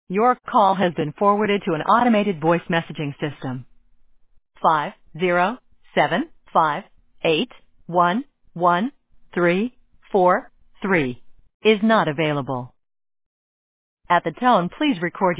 Your call has been forwarded to an automated voice messaging system. 50758111343 is not available. At the tone, please record your